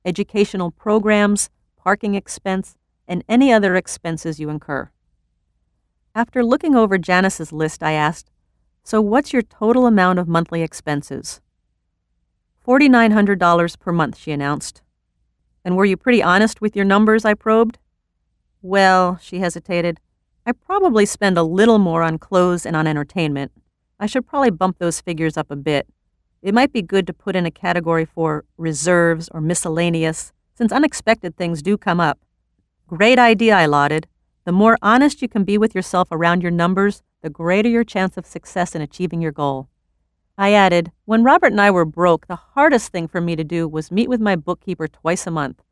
educational programs, parking expense, and any other expenses you incur. After looking over Janice's list, I asked, "So what's your total amount of monthly expenses?" $4,900 per month, she announced. "And were you pretty honest with your numbers?" I probed. "Well," she hesitated, "I probably spend a little more on clothes and on entertainment. I should probably bump those figures up a bit. It might be good to put in a category for reserves or miscellaneous, since unexpected things do come up." "Great idea," I lauded. "The more honest you can be with yourself around your numbers, the greater your chance of success in achieving your goal." I added, "When Robert and I were broke, the hardest thing for me to do was meet with my bookkeeper twice a month.